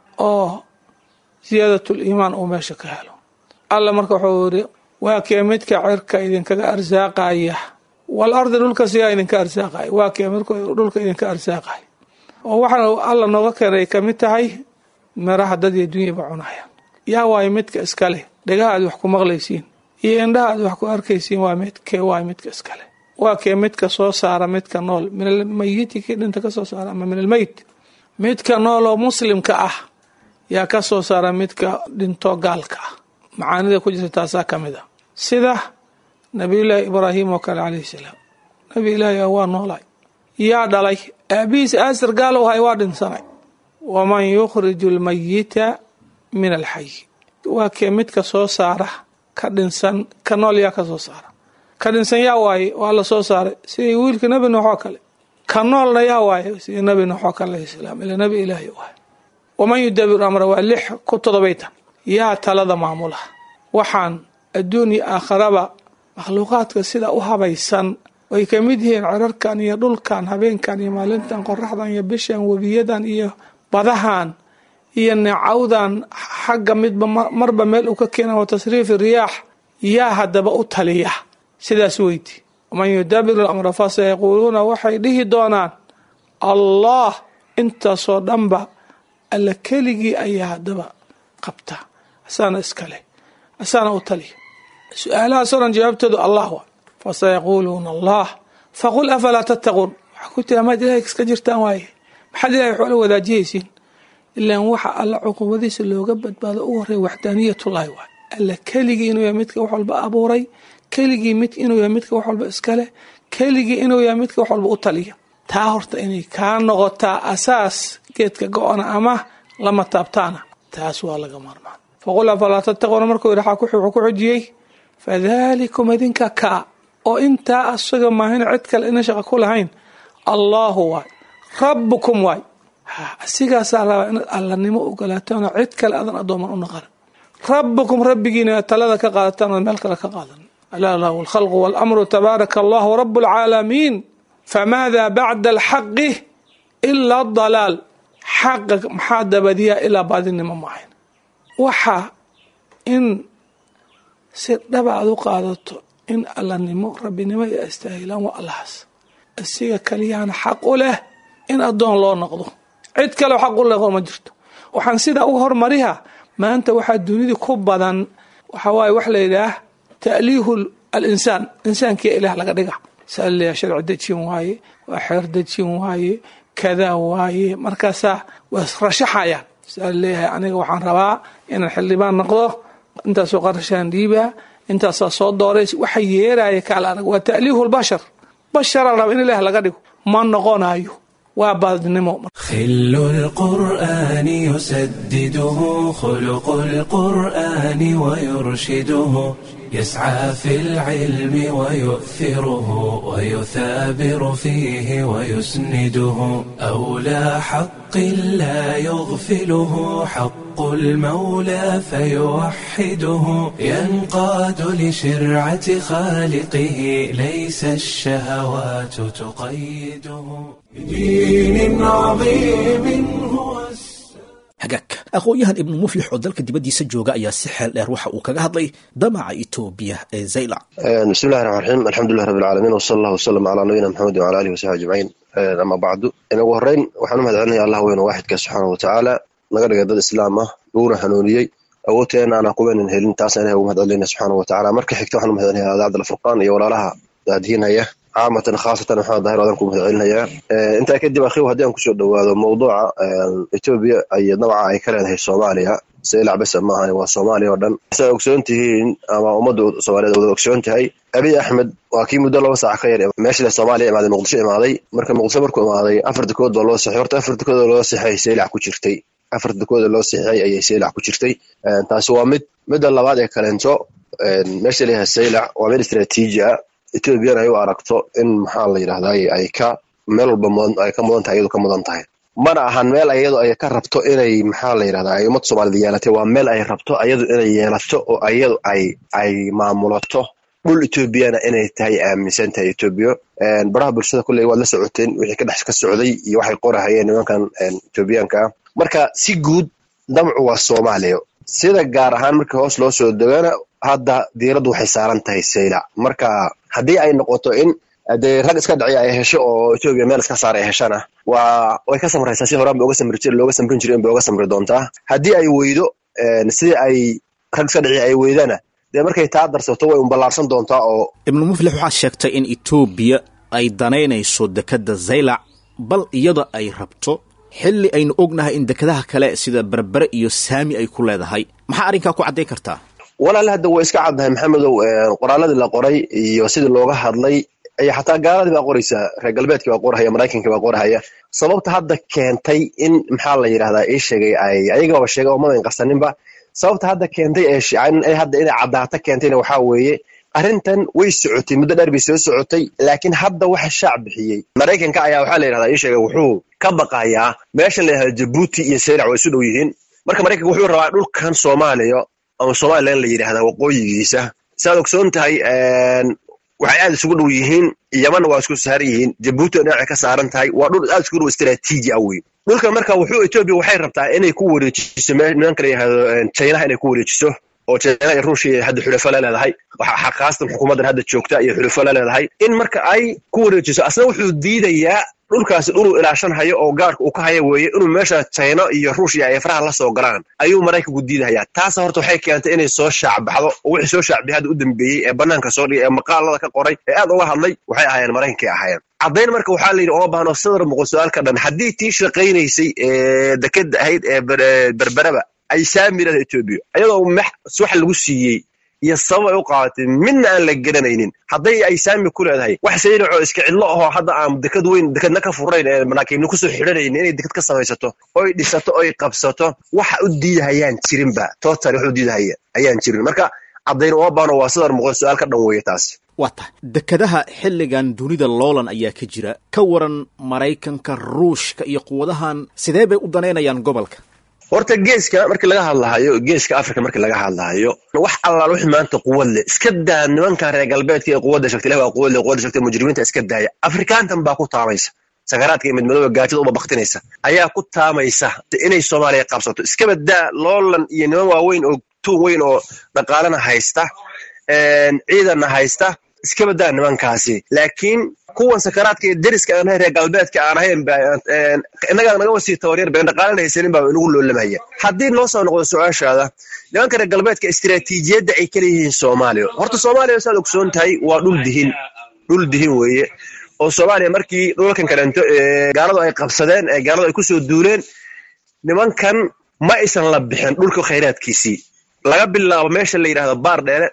oo ziyaadatul iimaan uu meesha ka helo alla marka wuxuu yiri waa kee midka cirka idinkaga arsaaqaya wal ardi dhulka siyaa idinka arsaaqaya waa kee midka dhulka idinka arsaaqaya oo waxaan alla nooga keenay ka mid tahay maraha dad iyo dunyaba cunaya yaa waay midka iskale dhagaha aad wax ku maqlaysiin iyo indhaha aad wax ku arkaysiin waa midkee waa midka iskale waa kee midka soo saara midka nool min almayiti kii dhinta ka soo saara ama min almayt midka nool oo muslimka ah yaa ka soo saara midka dhinto gaalka ah macaanida ku jirta taasaa ka mid ah sida nabiyullaahi ibraahim oo kale calayhi salaam nabi ilaahi waa noolay yaa dhalay aabihiis aasir gaal u hay waa dhinsanay waman yukhriju almayita min alxay waa kee midka soo saara ka dhinsan ka nool yaa ka soo saara ka dhinsan yaa waaye waa la soo saaray sidii wiilka nabi nuux oo kale ka noolna yaa waaye sidii nabi nuux oo kale alayhi salaam ila nabi ilaahi waaye waman yudabiru amra waa lix ku todobaytan yaa talada maamula waxaan adduun iyo aakharaba makhluuqaadka sida u habaysan way ka mid yihiin cirarkan iyo dhulkan habeenkan iyo maalintan qoraxdan iyo bishan webiyadan iyo badahan iyo neecawdan xagga midba marba meel uu ka keena wa tasriifi riyaax yaa haddaba u taliya sidaas weydi waman yudabiru amra fasayaquuluuna waxay dhihi doonaan allah intaasoo dhanba alla keligii ayaa haddaba qabta asaana iskale asaana u taliya su-aalahaasoo dhan jawaabtoodu allah waa fasayaquuluuna allah faqul afalaa tattaquun waxaa ku tira maad ilahay iska jirtaan waaye maxaad ilahay waxoola wadaajiyaysiin ilaan waxa alla cuqubadiisa looga badbaado u horeeya waxdaaniyatullaahi waay alla keligii inuu yahay midka wax walba abuuray keligii mid inuu yahay midka wax walba iskale keligii inuu yahay midka wax walba u taliya taa horta inay kaa noqotaa asaas geedka go-ona ama lama taabtaana taas waa laga maarmaan faqul afalaa tattaquuna markuu yidhi wuxuu ku xujiyey fadalikum idinka kaa oo intaa asaga maahin cid kale ina shaqa ku lahayn allahu waay rabbukum waay asigaasaa rabaa inaad allanimo ogolaataanoo cid kale adan addooman u naqan rabbukum rabbigiina talada ka qaadataan oo meel kale ka qaadan alaa lahu alkhalqu waalamru tabaaraka allahu rabu alcaalamiin famaada bacda alxaqi ilaa adalaal xaqa maxaa dabadiyaa ilaa baadinimo maahayn waxa in si dhaba aad u qaadato in allanimo rabbinimo iyo astaahilaan waa allahaas asiga kaliyaana xaq u leh in addoon loo noqdo cid kale xaq u leh ma jirto waxaan sida ugu hormariha maanta waxaa dunida ku badan waxa waaye wax la yiraahdo ta'liihu al-insaan insaanka ilaah laga dhiga saalaya sharci dajin waaye waa xeer dajin waaye kada waaye markaasa was rashaxaya saalaya aniga waxaan rabaa inaan xildhibaan noqdo intaas oo qarshaan dhiiba intaas soo dooreys waxa yeeraya kala anaga waa ta'liihu al-bashar bashara rab in ilaah laga dhigo ma noqonayo خل القرآن يسدده خلق القرآن ويرشده يسعى في العلم ويؤثره ويثابر فيه ويسنده أولى حق لا يغفله حق المولى فيوحده ينقاد لشرعة خالقه ليس الشهوات تقيده بدين عظيم هو hagaag aqoon-yahan ibnu muflix oo dalka dibaddiisa jooga ayaa si xeel dheer waxa uu kaga hadlay damaca Itoobiya ee Zaylac. bismillaahir rahmaanir rahiim alxamdulillahi rabbil aalamiin wa sallallahu wasallam ala nabiyyina muhammad wa ala alihi wa sahbihi ajma'in. ama bacdu in ugu horeyn waxaan u mahadcelinayaa Allah weyn waahidka subhanahu wa ta'ala naga dhigay dad islaam ah uuna hanuuniyay awoodteena aan aqoonin helin taas aan ugu mahadcelinayaa subhanahu wa ta'ala. marka xigta waxaan u mahadcelinayaa Abdul Furqaan iyo walaalaha daadiinaya عامة خاصة waxaan daahir wadan ku mahadcelinayaa inta kadib akhiw hadii aan ku soo dhawaado mowduuca Itoobiya ay dabca ay ka leedahay Soomaaliya Zaylac bas ma aha waa Soomaaliya oo dhan sida ogsoontihiin ama ummadda Soomaaliyeed oo ogsoontahay Abiy Ahmed waa kii muddo laba saac ka yar meesha Soomaaliya imaaday Muqdisho imaaday marka Muqdisho markuu imaaday afar dakood oo loo saxay horta afar dakood oo loo saxay Zaylac ku jirtay afar dakood oo loo saxay ayay Zaylac ku jirtay taasi waa mid midda labaad ee kaleento meesha leeyahay Zaylac waa mid istiraatiiji ah Itoobiya ay u aragto in maxaa la yiraahdaa ay ka meel walba ay ka mudan tahay iyadoo ka mudan tahay mana ahan meel iyadoo ay ka rabto inay maxaa la yiraahdaa ay ummad Soomaaliyeed yeelato waa meel ay rabto iyadoo inay yeelato oo iyadoo ay ay maamulato dhul Itoobiyana inay tahay aaminsan tahay Itoobiya een baraha bulshada kulay waa la socoteen wixii ka dhex ka socday iyo waxay qorahayeen nimankan Itoobiyaanka marka si guud damcu waa Soomaaliya sida gaar ahaan marka hoos loo soo dagana hadda diiradu waxay saaran tahay Zaylac marka hadii ay noqoto in ade rag iska dhacay ay hesho oo Itoobiya meel iska saaray heshana waa way ka samraysaa si horaan uga samri jiray looga samrin jiray in uga samri doontaa hadii ay weydo sidii ay rag iska dhacay ay weydana de markay taa darsato way u balaarsan doontaa oo ibnu muflix waxa sheegtay in Itoobiya ay danaynayso dekada Zaylac bal iyada ay rabto xilli aynu ognahay in dekadaha kale sida Berbere iyo Saami ay ku leedahay maxaa arinka ku cadeey kartaa walaal hadda way iska caddahay maxamedow qoraaladii la qoray iyo sidii looga hadlay ay xataa gaaladii baa qoraysa reer galbeedkii baa qoraya Mareykanka baa qoraya sababta hadda keentay in maxaa la yiraahdaa ay sheegay ay ayaga oo sheegay oo madan qarsaninba sababta hadda keentay ay shacaan ay hadda inay caddaata keentayna waxa weeye arrintan way socotay muddo dheer bay soo socotay laakiin hadda waxa shacab bixiyay Mareykanka ayaa waxa la yiraahdaa ay sheegay wuxuu ka baqayaa meesha la yiraahdo Djibouti iyo Zaylac way isu dhow yihiin marka Mareykanka wuxuu rabaa dhulkan Soomaaliya ama Soomaaliland la yiraahdo waqooyigiisa saad ogsoon tahay een waxay aad isugu dhow yihiin Yemen waa isku saaran yihiin Djibouti dhinaca ka saaran tahay waa dhul aad isku dhow istiraatiiji ah weey dhulka marka wuxuu Itoobiya waxay rabtaa inay ku wareejiso meeshan kale yiraahdo China inay ku wareejiso oo China iyo Ruushia hadda xulafo la leedahay waxa xaqaastan xukuumadda hadda joogta iyo xulafo la leedahay in marka ay ku wareejiso asna wuxuu diidayaa dhulkaas dhul ilaashan hayo oo gaarka uu ka hayo weeye inuu meesha China iyo Ruushia ay faraha la soo galaan ayuu Mareykanku diidayaa taas horta waxay keentay inay soo shacbaxdo oo wixii soo shacbi hadda u dambeeyay ee banaanka soo dhigay ee maqaalada ka qoray ee aad uga hadlay waxay ahaayeen Mareykanka ahaayeen caddayn marka waxaa la yiri oo baahno sadar muqul su'aalka dhan hadii tii shaqeynaysay ee dekada ahayd ee Berberaba ay saamirada Itoobiya ayadoo wax lagu siiyay iyo sabab ay u qaadatay midna aan la garanaynin haday ay saami ku leedahay wax Zaylac oo iska cidlo ah hadda aan dekad weyn dekadna ka furayn ee maraakiibna ku soo xidhanayeen inay dekad ka samaysato oo ay dhisato oo ay qabsato waxa u diidayaan jirinba total wuxuu diidaya ayaan jirin marka caddayn oo baano waa sadar muqul su'aal ka dhan weeye taas wata dekadaha xilligan dunida loolan ayaa ka jira ka waran Mareykanka Ruushka iyo quwadahan sidee bay u daneynayaan gobolka horta geeska markii laga hadlayo geeska Afrika markii laga hadlayo wax allaal wixii maanta quwad leh iska daa nimanka reer galbeedka ee quwadda shaqti leh waa quwad leh quwadda shaqti mujrimiinta iska daaya Afrikaantan baa ku taamaysa sagaraadka mid madooba gaajada u baqtinaysa ayaa ku taamaysa inay Soomaaliya qabsato iska badaa loolan iyo niman waaweyn oo tuun weyn oo dhaqaalana haysta een ciidana haysta iska badaa nimankaasi laakiin kuwan sakaraadka iyo deriska aan reer galbeedka aan ahayn inaga naga wasii tawareer been dhaqaalaha haysanin baa inagu loolamaya haddii loo soo noqdo su'aashaada nimanka reer galbeedka istiraatiijiyadda ay kala yihiin Soomaaliya horta Soomaaliya saad ogsoon tahay waa dhul dihin dhul dihin weeye oo Soomaaliya markii dhulkan kaleento ee gaaladu ay qabsadeen ee gaaladu ay ku soo duuleen nimankan ma aysan la bixin dhulka khayraadkiisii laga bilaabo meesha la yiraahdo baar dheere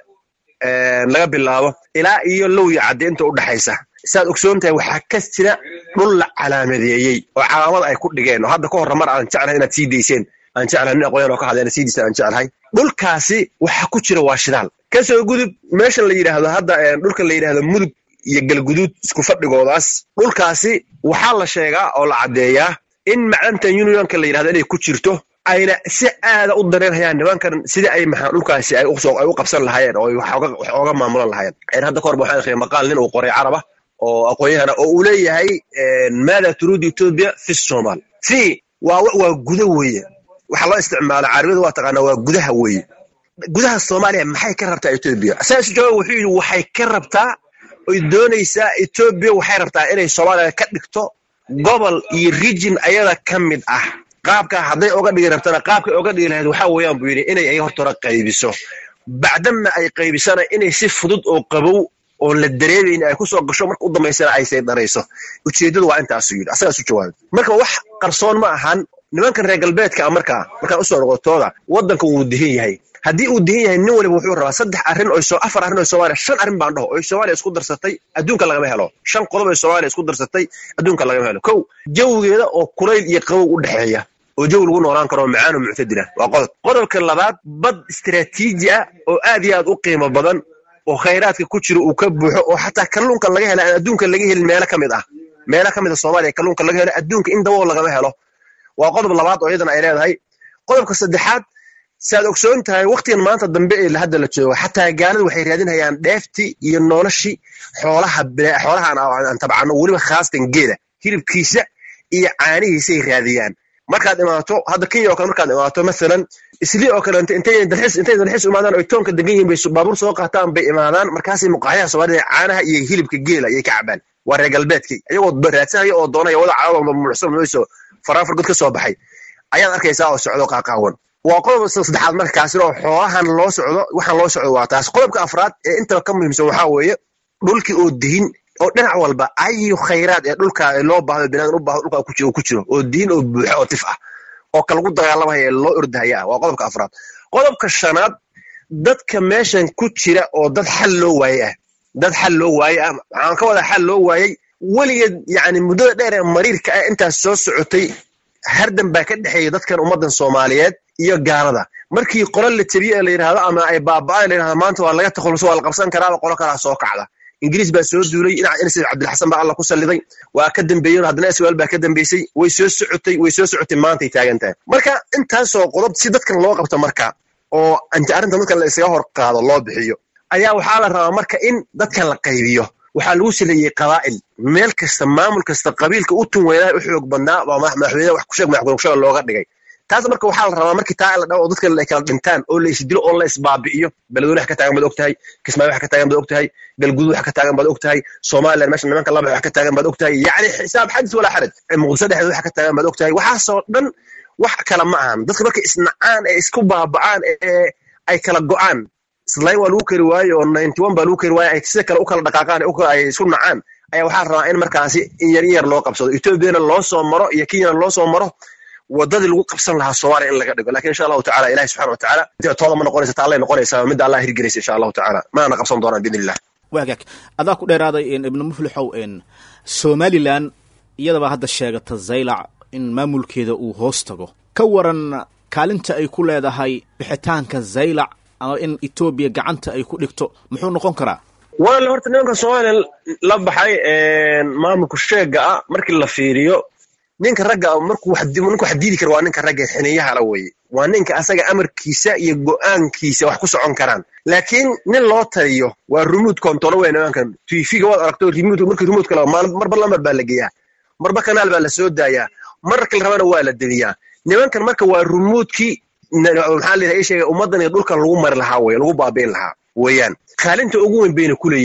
ee laga bilaabo ilaa iyo lowya cadeynta u dhaxaysa saad ogsoon tahay waxa ka jira dhul la calaamadeeyay oo calaamad ay ku dhigeen oo hadda ka hor mar aan jeclahay inaad sii deyseen aan jeclahay in aqoon oo ka hadlayna sii deyseen aan jeclahay dhulkaasi waxa ku jira waa shidaal ka soo gudub meesha la yiraahdo hadda dhulka la yiraahdo mudug iyo galguduud isku fadhigoodaas dhulkaasi waxa la sheegaa oo la cadeeyaa in macdanta unionka la yiraahdo inay ku jirto ayna si aad u dareerayaan nimankan sidii ay maxaa dhulkaasi ay u soo ay u qabsan lahaayeen oo wax uga maamulan lahaayeen in hadda koor waxaan akhriyay maqaal nin uu qoray caraba oo aqoonyahana oo uu leeyahay maada turuudi Ethiopia fi Soomaal fi waa waa gudaha weeye waxa loo isticmaalo carabida waa taqaana waa gudaha weeye gudaha Soomaaliya maxay ka rabtaa Ethiopia asaas jawaab wuxuu yiri waxay ka rabtaa oo doonaysa Ethiopia waxay rabtaa inay Soomaaliya ka dhigto gobol iyo region ayada kamid ah qaabka haday uga dhigi rabtana qaabka uga dhigi lahayd waxa weeyaan buu yiri inay ay horta qaybiso bacdama ay qaybisana inay si fudud oo qabow oo la dareemayay ay ku soo gasho marka u dambeysana ay say dareyso ujeedadu waa intaas yiri asaga soo jawaab marka wax qarsoon ma ahan nimankan reer galbeedka marka marka u soo noqotooda wadanka uu dihin yahay haddii uu dihin yahay nin waliba wuxuu rabaa saddex arrin oo soo afar arrin oo Soomaaliya shan arrin baan dhaho oo Soomaaliya isku darsatay adduunka laga helo shan qodob oo Soomaaliya isku darsatay adduunka laga helo kow jawigeeda oo kulayl iyo qabow u dhaxeeya oo jawi lagu noolaan karo macaan oo muctadila waa qodob qodobka labaad bad istiraatiiji ah oo aad iyo aad u qiimo badan oo khayraadka ku jiro uu ka buuxo oo xataa kalluunka laga helo adduunka laga helin meelo kamid ah meelo kamid ah Soomaaliya kalluunka laga helo adduunka in dawo laga helo waa qodob labaad oo iyadana ay leedahay qodobka saddexaad saad ogsoon tahay waqtigan maanta dambe ee hadda la joogo xataa gaaladu waxay raadinayaan dheefti iyo noloshi xoolaha xoolaha aan tabcan waliba khaasatan geela hilibkiisa iyo caanihiisa ay raadiyaan markaad imaato hadda Kenya oo kale markaad imaato midalan isli oo kale intay dalxiis intay dalxiis u maadaan oo toonka degan yihiin bay baabuur soo qaataan bay imaadaan markaas ay muqaayaha Soomaaliya caanaha iyo hilibka geela ay ka cabaan waa reer galbeedkii ayagoo baraadsanaya oo doonaya wada caawada muxsan mayso faraafur god ka soo baxay ayaad arkaysaa oo socdo qaaqaawan waa qodobka saddexaad markaas oo xoolahan loo socdo waxaan loo socdo waa taas qodobka afraad ee inta ka muhiimsan waxa weeye dhulkii oo dihin oo dhinac walba ay khayraad ee dhulka loo baahdo binaan u baahdo dhulka ku jiro ku jiro oo diin oo buuxo oo tif ah oo kala lagu dagaalamayo loo ordahaya waa qodobka afraad qodobka shanaad dadka meeshan ku jira oo dad xal loo waayay dad xal loo waayay aan ka wada xal loo waayay waligeed yaani muddo dheer ee mariirka ah intaas soo socotay hardan baa ka dhaxeeyay dadkan ummadan Soomaaliyeed iyo gaalada markii qoral la tabiye la yiraahdo ama ay baabaa la yiraahdo maanta waa laga takhuluso waa la qabsan karaa qolo kala soo kacda ingiriis baa soo duulay in Anas Abdul Xasan baa Allah ku saliday waa ka dambeeyay hadana su'aal baa ka dambeysay way soo socotay way soo socotay maanta ay taagantahay marka intaas oo qodob si dadkan loo qabto marka oo anta arinta marka la isaga hor qaado loo bixiyo ayaa waxa la rabaa marka in dadkan la qaybiyo waxa lagu sileeyay qabaa'il meel kasta maamul kasta qabiilka u tun weynaa u xoog badnaa waa madaxweyne wax ku sheeg madaxweyne looga dhigay taas marka waxa la rabaa markii taa la dhaw dadka la kala dhintaan oo la isdilo oo la isbaabi'iyo beledweyne wax ka taagan bad ogtahay Kismaayo wax ka taagan bad ogtahay galguduud wax ka taagan bad ogtahay Soomaaliland meesha nimanka laba wax ka taagan bad ogtahay yaani xisaab xadis wala xaraj muqdisho dhexdeeda wax ka taagan bad ogtahay waxa soo dhan wax kala ma ahan dadka marka isnacaan ee isku baaba'aan ee ay kala go'aan islaay waa lagu kari waayo oo ninety one baa lagu kari waayo ay si kale u kala dhaqaaqaan oo ay isku nacaan ayaa waxa rabaa in markaasi yar yar loo qabsado Ethiopia loo soo maro iyo Kenya loo soo maro wadada lagu qabsan lahaa Soomaaliya in laga dhigo laakiin insha Allah ta'ala Ilaahay subhanahu wa ta'ala inta toona ma noqonaysa ta'ala noqonaysa mid Allah hirgelinaysa insha Allah ta'ala ma ana qabsan doonaa bidillah waagak adaa ku dheeraaday in ibn muflixow in Somaliland iyadaba hadda sheegata Zaylac in maamulkeeda uu hoos tago ka waran kaalinta ay ku leedahay bixitaanka Zaylac ama in Ethiopia gacanta ay ku dhigto muxuu noqon karaa wala horta nimanka Soomaaliland la baxay een maamulku sheega ah markii la fiiriyo ninka ragga markuu wax ninka wax diidi karo waa ninka ragga xiniyaha la weey waa ninka asaga amarkiisa iyo go'aankiisa wax ku socon karaan laakiin nin loo taliyo waa remote control weynaakan T V-ga waad aragto remote markii remote kala marba lamar baa la geeyaa marba kanaal baa la soo daayaa marka la rabana waa la daliyaa nimankan marka waa remote-kii maxaa leeyahay sheegay ummadan iyo dhulkan lagu mari lahaa way lagu baabiin lahaa weeyaan kaalinta ugu weyn bayna ku leeyihiin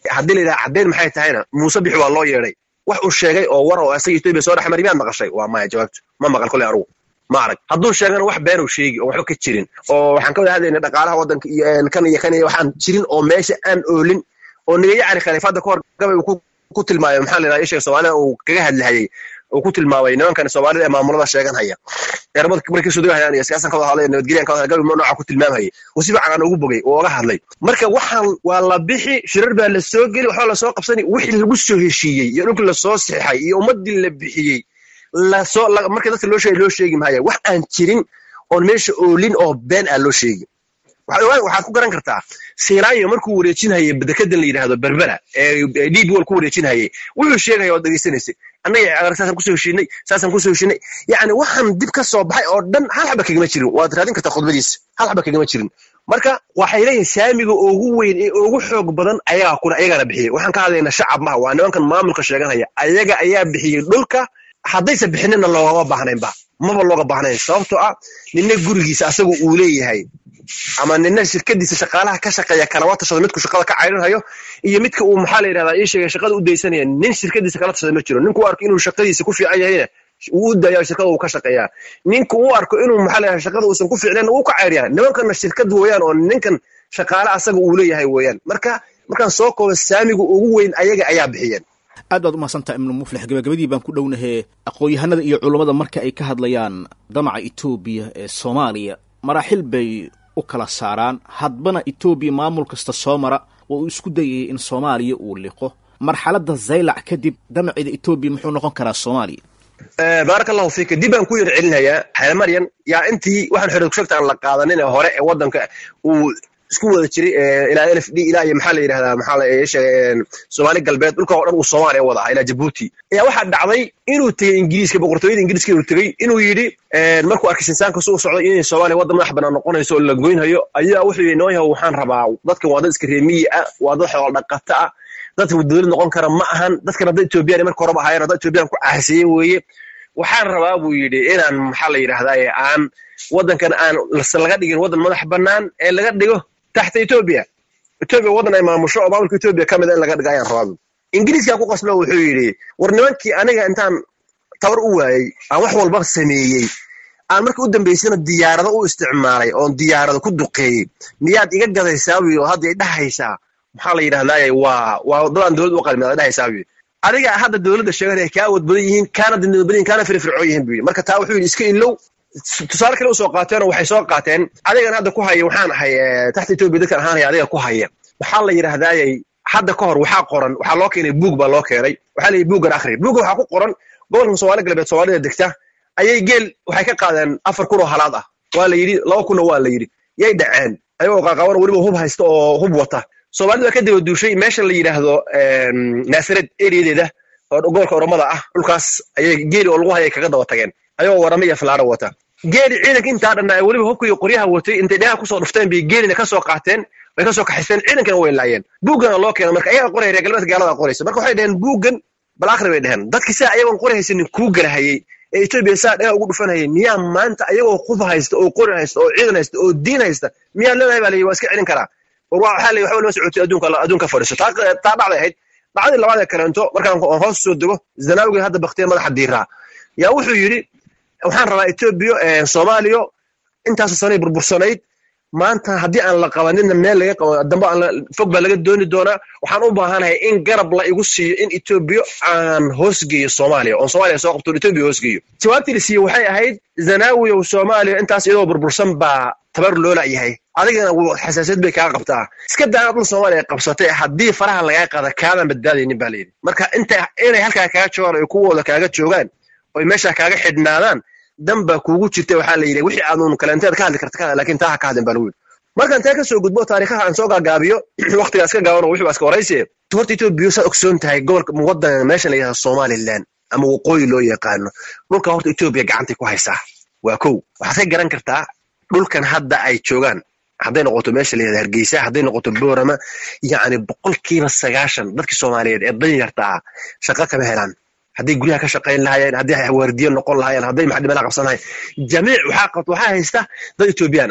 haddii la yidhaha caddayn maxay tahayna muuse bixi waa loo yeedhay wax uu sheegay oo war oo asaga Itoobiya soo dhex maray miyaad maqashay waa maya jawaabtu ma maqal kulay arugu ma arag hadduu sheegana wax been uu sheegi oo waxba ka jirin oo waxaan ka wada hadlaynaa dhaqaalaha waddanka iyo kan iyo kan iyo waxaan jirin oo meesha aan oolin oo niga yacni khaliifada ka hor gabay uu ku tilmaamay maxaa la yidhaha isha Soomaaliya uu kaga hadlayay oo ku tilmaamay nimankan Soomaalida ee maamulada sheegan haya eermad markii soo dagayaan iyo siyaasan ka wada hadlayeen nabadgelyan ka wada gabay nooca ku tilmaamay oo si fiican ugu bogay oo uga hadlay marka waxaan waa la bixi shirar baa la soo gali waxa la soo qabsani wixii lagu soo heshiiyey iyo dhulka la soo saxay iyo ummadii la bixiyay la soo markii dadka loo sheegay loo sheegi maayo wax aan jirin oo meesha oolin oo been ah loo sheegi waxaad ku garan kartaa Siraayo markuu wareejinayay badakadan la yiraahdo Berbera ee D B Wall ku wareejinayay wuxuu sheegay oo dhageysanayay annaga agartaasan ku soo heshiinay saasan ku soo heshiinay yaani waxaan dib ka soo baxay oo dhan hal xaba kaga jirin waad raadin kartaa khudbadiisa hal xaba kaga jirin marka waxay leeyihiin saamiga ugu weyn ee ugu xoog badan ayaa kuna ayaga bixiyay waxaan ka hadlaynaa shacab ma waa nimankan maamulka sheeganaya ayaga ayaa bixiyay dhulka haddaysa bixinina looga baahnaynba maba looga baahnayn sababtoo ah ninna gurigiisa asagu uu leeyahay ama ninna shirkadiisa shaqaalaha ka shaqeeya kala wata shaqada midku shaqada ka cayrinayo iyo midka uu maxaa la yiraahdaa ii sheegay shaqada u deysanaya nin shirkadiisa kala tashada ma jiro ninku arko inuu shaqadiisa ku fiican yahay uu dayaa shaqada uu ka shaqeeya ninku uu arko inuu maxaa la yiraahdaa shaqada uusan ku fiicnaan uu ka cayriyaa nimankan shirkad weeyaan oo ninkan shaqaalaha asaga uu leeyahay weeyaan marka markaan soo koobo saamiga ugu weyn ayaga ayaa bixiyeen aad baad u mahadsantahay ibnu muflix gabagabadii baan ku dhownahay aqoon-yahanada iyo culummada marka ay ka hadlayaan damaca Itoobiya ee Soomaaliya maraaxil bay u kala saaraan hadbana Itoobiya maamul kasta soo mara oo uu isku dayay in Soomaaliya uu liqo marxaladda Zaylac kadib damacida Itoobiya muxuu noqon karaa Soomaaliya ee barakallahu fiik dib aan ku yar celinayaa xayla maryan yaa intii waxaan xiriir ku sheegtaan la qaadanin hore ee wadanka uu isku wada jiray ilaa L F D ilaa iyo maxaa la yiraahdaa maxaa la yeeshay Soomaali galbeed dhulka oo dhan uu Soomaaliya wada ilaa Djibouti ayaa waxa dhacday inuu tagay Ingiriiska boqortooyada Ingiriiska inuu tagay inuu yiri markuu arkay insaanka soo socday in Soomaaliya wada madax banaan noqonayso oo la goynayo ayaa wuxuu yeenooyahay waxaan rabaa dadka wada iska reemiye ah wada xoolo dhaqata ah dadka dawlad noqon kara ma ahan dadka dad Itoobiya markii hore ahaayeen dad Itoobiya ku caasiyay weeye waxaan rabaa buu yiri inaan maxaa la yiraahdaa aan wadankan aan laga dhigin wadan madax banaan ee laga dhigo تحت إثيوبيا إثيوبيا وضعنا إمام مشروع وبعمل إثيوبيا كم ذا لقد جايان رابط إنجليز يا قصنا وحيري ورنمكي أنا أنتان تور أوعي أو حول بغ سمية أنا مركب قدام بيسنا الديار ذا واستعماري أو الديار ذا كده قي مياد يقدر هذا يساوي وهذا ده هيسا محل يره لا وا وضلان دول وقال ما ده يساوي أرجع هذا الدولة الشهرية كاود بديهين كانت الدولين كان في فرعويهم بي مركب تاوحين يسكين لو tusaale kale soo qaateen oo waxay soo qaateen adigan hadda ku hayo waxaan ahay taxta Itoobiya dadkan ahaan adiga ku haya waxa la yiraahdaayay hadda ka hor waxa qoran waxa loo keenay buug baa loo keenay waxa la buugan akhri buuga waxa ku qoran gobolka Soomaaliya galbeed Soomaalida degta ayay geel waxay ka qaadeen afar kun oo halaad ah waa la yiri laba kun waa la yiri yay dhaceen ayuu qaqawan waliba hub haysto oo hub wata Soomaalida ka dib duushay meesha la yiraahdo Naafireed ereedeeda oo gobolka Oromada ah dhulkaas ayay geel oo lagu hayay kaga daba tageen ayuu waramaya falaaro wata geeri ciidanka inta dhanna waliba hubka iyo qoryaha watay intay dhaha ku soo dhufteen bi geerina ka soo qaateen way ka soo kaxiseen ciidankana way laayeen buugana loo keenay marka ayaga qoray reer galbeedka gaalada qoraysa marka waxay dhaheen buugan bal akhri bay dhaheen dadkii saa ayagoon qoraysan ku garahayay ee Itoobiya saa dhaha ugu dhufanayay miyaa maanta ayagoo quf haysta oo qori haysta oo ciidan haysta oo diin haysta miyaa leedahay baa leeyahay waa iska celin karaa war waxa la waxa la socotay adduunka adduunka fariiso taa taa dhacday ahayd dhacday labaad ee kaleento markaan hoos soo dago zanaawiga hadda baqtay madaxa diiraa yaa wuxuu yiri waxaan rabaa Itoobiya ee Soomaaliya intaas sanay burbursanayd maanta hadii aan la qabanin meel laga qabo damba aan fog baa laga dooni doonaa waxaan u baahanahay in garab la igu siiyo in Itoobiya aan hoosgeeyo Soomaaliya oo Soomaaliya soo qabto Itoobiya hoosgeeyo jawaabtii si waxay ahayd zanaawiga oo Soomaaliya intaas iyadoo burbursan baa tabar loo laayahay adigana xasaasiyad bay ka qabtaa iska daa dul Soomaaliya qabsatay hadii faraha laga qaada kaadan badbaadaynin baa leeyahay marka inta inay halka kaaga joogaan kuwooda kaaga joogaan oo meesha kaaga xidhnaadaan damba kuugu jirtay waxa la yiri wixii aanu kalanteed ka hadli kartaa laakiin taa ka hadin baan weyn marka inta ka soo gudbo taariikhaha aan soo gaagaabiyo waqtigaas ka gaawano wixii iska horeysay horta Itoobiya soo ogsoon tahay gobolka wadan meesha la yiraahdo Somaliland ama waqooyi loo yaqaano dhulka horta Itoobiya gacanta ku haysaa waa kow waxaad garan kartaa dhulkan hadda ay joogaan hadday noqoto meesha la yiraahdo Hargeysa hadday noqoto Boorama yaani boqolkiiba sagaashan dadkii Soomaaliyeed ee danyarta shaqo kama helaan hadii guriga ka shaqeyn lahaayeen hadii ay waardiyo noqon lahaayeen hadii maxad meel qabsanahay jamiic waxa qad waxa haysta dad Itoobiyaan ah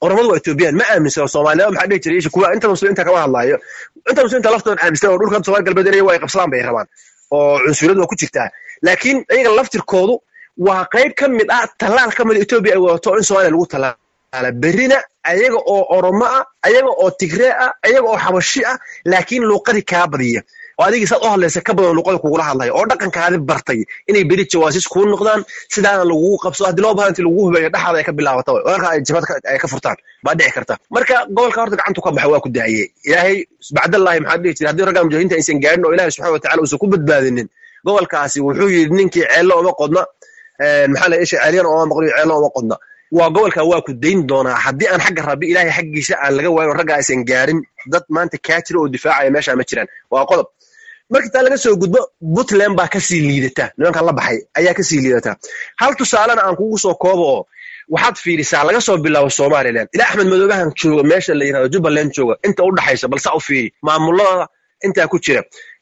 oromadu waa Ethiopian ma aaminsan Soomaaliya waxa dhici jiray kuwa inta muslimiinta kama hadlaayo inta muslimiinta laftood aaminsan oo dhulka Soomaaliya galbeed inay way qabsadaan bay rabaan oo cunsuriyadu waa ku jirtaa laakiin ayaga laftirkoodu waa qayb ka mid ah talaal ka mid Ethiopia ay wato in Soomaaliya lagu talaala berina ayaga oo Oromo ah ayaga oo Tigray ah ayaga oo Xabashi ah laakiin luqadii ka badiya oo adiga sad oo hadlaysa ka badan luqada kugu la hadlayo oo dhaqankaadi bartay inay beri jawaasis ku noqdaan sidaan lagu qabso hadii loo baahan intii lagu hubeeyo dhaxada ay ka bilaabato walka ay jabad ay ka furtaan ba dhici karta marka gobolka horta gacantu ka baxay waa ku daayay ilaahay subhanallahi maxaa dhici jiray hadii ragam mujahidiinta aysan gaarin oo ilaahay subhanahu wa ta'ala uu ku badbaadinin gobolkaasi wuxuu yiri ninkii ceelo uma qodna ee maxaa la isha ceeliyana oo maqli ceelo uma qodna waa gobolka waa ku deyn doonaa hadii aan xagga rabbi ilaahay xaggiisa aan laga waayo ragga aysan gaarin dad maanta ka jira oo difaacaya meesha ma jiraan waa qodob marka taa laga soo gudbo Puntland baa ka sii liidata nimanka la baxay ayaa ka sii liidata hal tusaalana aan kugu soo koobo waxaad fiirisaa laga soo bilaabo Soomaaliland ila Axmed Madoobahan jooga meesha la yiraahdo Jubaland jooga inta u dhaxaysa balse u fiiri maamulada inta ku jira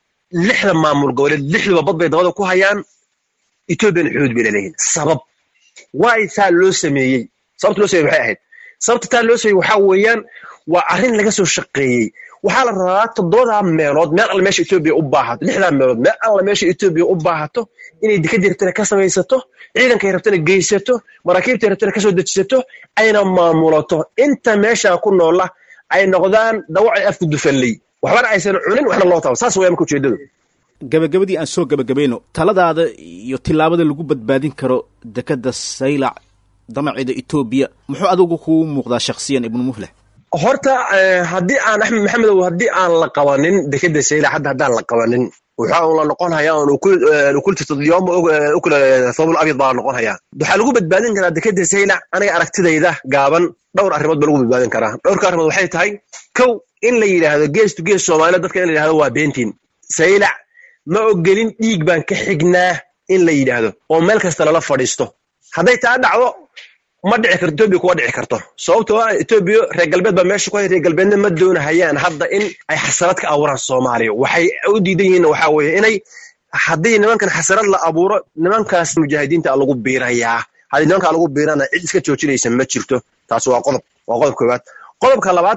lixda maamul goboleed lixda bad bay dabada ku hayaan Ethiopian xuduud bay leeyihiin sabab way taa loo sameeyay sababta loo sameeyay waxay ahayd sababta taa loo sameeyay waxa weeyaan waa arrin laga soo shaqeeyay waxa la rabaa toddoba meelood meel alla meesha Ethiopia u baahato lixda meelood meel alla meesha Ethiopia u baahato inay dika jirtana ka samaysato ciidanka ay rabtana geysato maraakiibta ay rabtana ka soo dejisato ayna maamulato inta meesha ku noola ay noqdaan dawacay afku dufalay waxba aysan cunin waxna loo taabo saas weeyaan ku jeedado gabagabadii aan soo gabagabayno taladaada iyo tilaabada lagu badbaadin karo dekada Saylac damaceeda Ethiopia muxuu adigu ku muuqdaa shakhsiyan ibn Muflih horta hadii aan Axmed Maxamed hadii aan la qabanin dekada Saylac hadda hadaan la qabanin waxa uu la noqon hayaa oo ku kulta yoom oo kula sabul abid baa noqon hayaa waxa lagu badbaadin karaa dekada Saylac aniga aragtidayda gaaban dhowr arrimood baa lagu badbaadin karaa dhowr arrimood waxay tahay kow in la yiraahdo gees to gees Soomaaliya dadka in la yiraahdo waa beentiin Saylac ma ogelin dhiig baan ka xignaa in la yiraahdo oo meel kasta la fadhiisto haday taa dhacdo ma dhici karto Ethiopia ku dhici karto sababtoo ah Ethiopia reer galbeed ba meesha ku hay reer galbeedna ma doonayaan hadda in ay xasarad ka abuuraan Soomaaliya waxay u diidan yihiin waxa weeye inay hadii nimankan xasarad la abuuro nimankaas mujaahidiinta lagu biirayaa hadii nimanka lagu biirana cid iska joojinaysa ma jirto taas waa qodob waa qodob koobaad qodobka labaad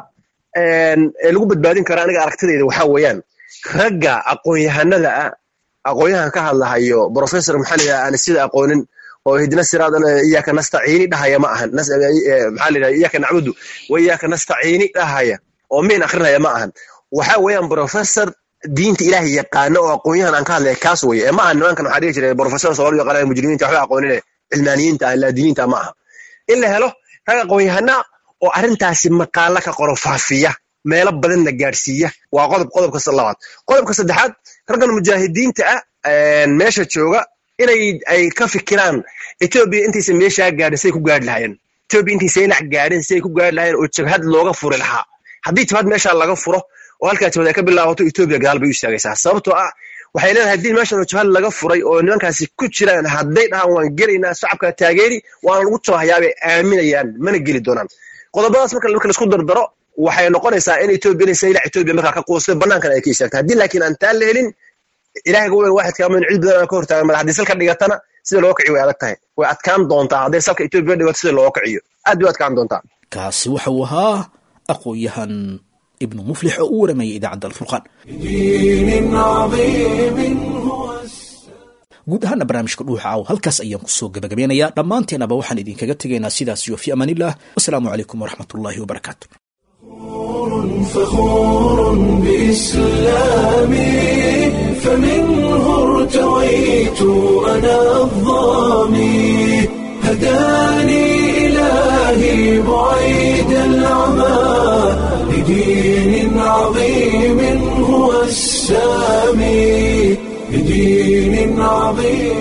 ee lagu badbaadin kara aniga aragtidayda waxa weeyaan ragga aqoon-yahanada aqoon-yahan ka hadlahayo professor maxalliga aan sida aqoonin oo hidna siraadana iyaaka nastaciini dhahaya ma ahan maxalliga iyaaka nacbudu wa iyaaka nastaciini dhahaya oo meen akhrinaya ma ahan waxa weeyaan professor diinta ilaahay yaqaan oo aqoon-yahan aan ka hadlay kaas weeye ma ahan nimankan waxa dhigi jiray professor Soomaali yaqaan mujrimiinta waxa aqoonine cilmaaniyiinta la diinta ma aha in la helo rag aqoon-yahana oo arintaasi maqaala ka qoro faafiya meelo badan la gaarsiiya waa qodob qodobka labaad qodobka saddexaad raggan mujaahidiinta ah meesha jooga inay ay ka fikiraan Ethiopia intiisa meesha gaadhisay ku gaadh lahayn Ethiopia intiisa Saylac gaadhisay ku gaadh lahayn oo jabhad looga furi lahaa hadii jabhad meesha laga furo oo halka jabhad ay ka bilaabato Ethiopia gaal bay u istaagaysaa sababtoo ah waxay leedahay hadii meesha jabhad laga furay oo nimankaasi ku jiraan haday dhahan waan gelaynaa shacabka taageeri waan lagu joohayaabay aaminayaan mana geli doonaan qodobadaas marka la isku dardaro waxay noqonaysaa in Ethiopia iyo Saylac Ethiopia marka ka qoostay banaankan ay ka istaagtay hadii laakiin aan taan la helin ilaahay gool waahid ka min cid badan ka hortaagan madax hadii salka dhigatana sida loo kiciyo way adag tahay way adkaan doontaa hadii salka Ethiopia dhigato sida loo kiciyo aad way adkaan doontaa kaasi waxa uu ahaa aqoon-yahan ibn Muflih oo u waramay idaacada Al-Furqan guud ahaan barnaamijka dhuuxa oo halkaas ayaan ku soo gabagabeenayaa dhamaanteenaba waxaan idinkaga tegaynaa sidaas iyo fi amaanillah wassalaamu alaykum warahmatullahi wabarakatuh فخور بإسلامي فمنه ارتويت أنا الظامي هداني إلهي بعيد العمى لدين عظيم هو السامي لدين عظيم